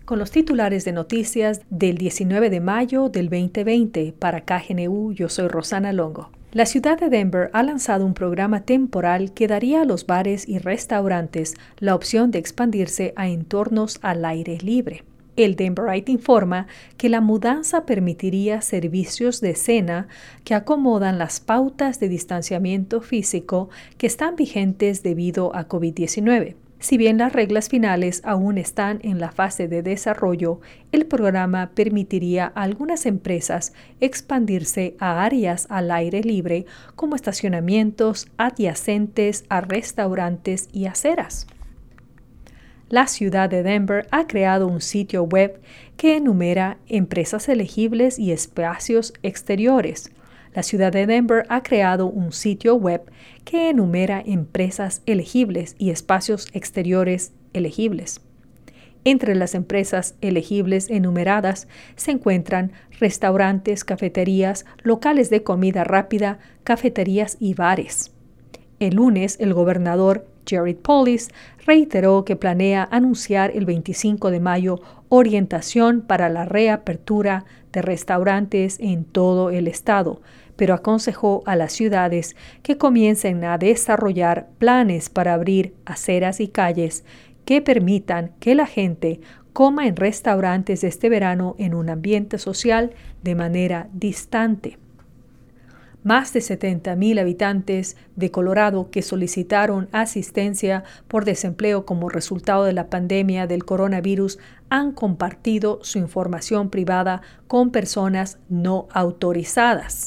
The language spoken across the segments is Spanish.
con los titulares de noticias del 19 de mayo del 2020. Para KGNU, yo soy Rosana Longo. La ciudad de Denver ha lanzado un programa temporal que daría a los bares y restaurantes la opción de expandirse a entornos al aire libre. El Denverite informa que la mudanza permitiría servicios de cena que acomodan las pautas de distanciamiento físico que están vigentes debido a COVID-19. Si bien las reglas finales aún están en la fase de desarrollo, el programa permitiría a algunas empresas expandirse a áreas al aire libre como estacionamientos adyacentes a restaurantes y aceras. La ciudad de Denver ha creado un sitio web que enumera empresas elegibles y espacios exteriores. La ciudad de Denver ha creado un sitio web que enumera empresas elegibles y espacios exteriores elegibles. Entre las empresas elegibles enumeradas se encuentran restaurantes, cafeterías, locales de comida rápida, cafeterías y bares. El lunes, el gobernador Jared Polis reiteró que planea anunciar el 25 de mayo orientación para la reapertura de restaurantes en todo el estado, pero aconsejó a las ciudades que comiencen a desarrollar planes para abrir aceras y calles que permitan que la gente coma en restaurantes este verano en un ambiente social de manera distante. Más de 70,000 habitantes de Colorado que solicitaron asistencia por desempleo como resultado de la pandemia del coronavirus han compartido su información privada con personas no autorizadas.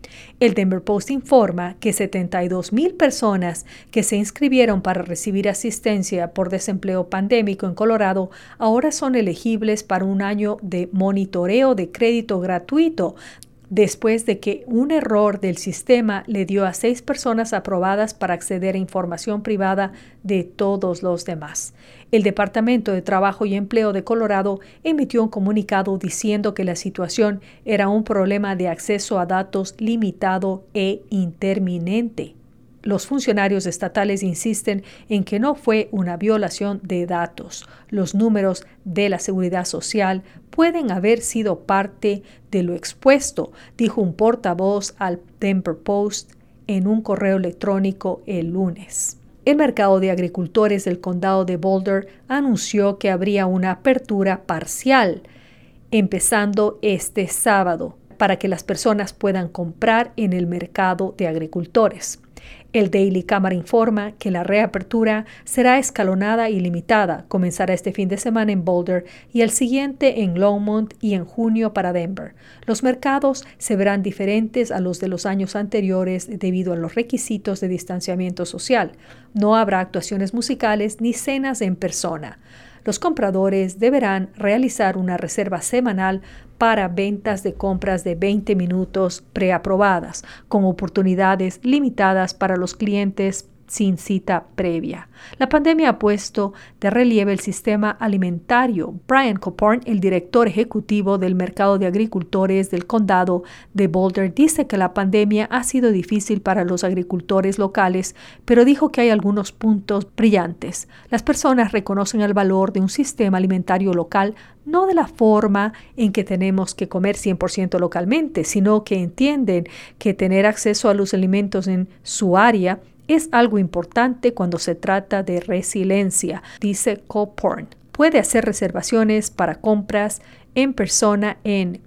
El Denver Post informa que 72,000 personas que se inscribieron para recibir asistencia por desempleo pandémico en Colorado ahora son elegibles para un año de monitoreo de crédito gratuito, después de que un error del sistema le dio a 6 personas aprobadas para acceder a información privada de todos los demás. El Departamento de Trabajo y Empleo de Colorado emitió un comunicado diciendo que la situación era un problema de acceso a datos limitado e interminente. Los funcionarios estatales insisten en que no fue una violación de datos. Los números de la Seguridad Social pueden haber sido parte de lo expuesto, dijo un portavoz al Denver Post en un correo electrónico el lunes. El mercado de agricultores del condado de Boulder anunció que habría una apertura parcial empezando este sábado para que las personas puedan comprar en el mercado de agricultores. El Daily Cámara informa que la reapertura será escalonada y limitada. Comenzará este fin de semana en Boulder y el siguiente en Longmont y en junio para Denver. Los mercados se verán diferentes a los de los años anteriores debido a los requisitos de distanciamiento social. No habrá actuaciones musicales ni cenas en persona. Los compradores deberán realizar una reserva semanal para ventas de compras de 20 minutos preaprobadas, con oportunidades limitadas para los clientes sin cita previa. La pandemia ha puesto de relieve el sistema alimentario. Brian Coporn, el director ejecutivo del mercado de agricultores del condado de Boulder, dice que la pandemia ha sido difícil para los agricultores locales, pero dijo que hay algunos puntos brillantes. Las personas reconocen el valor de un sistema alimentario local, no de la forma en que tenemos que comer 100% localmente, sino que entienden que tener acceso a los alimentos en su área es algo importante cuando se trata de resiliencia, dice Coporn. Puede hacer reservaciones para compras en persona en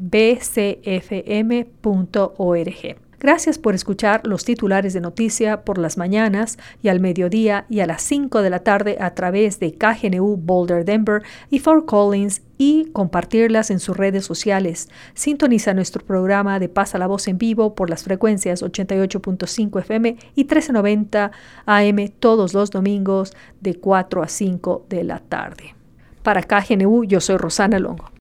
bcfm.org. Gracias por escuchar los titulares de noticia por las mañanas y al mediodía y a las 5 de la tarde a través de KGNU Boulder Denver y Fort Collins y compartirlas en sus redes sociales. Sintoniza nuestro programa de Pasa la Voz en vivo por las frecuencias 88.5 FM y 1390 AM todos los domingos de 4 a 5 de la tarde. Para KGNU, yo soy Rosana Longo.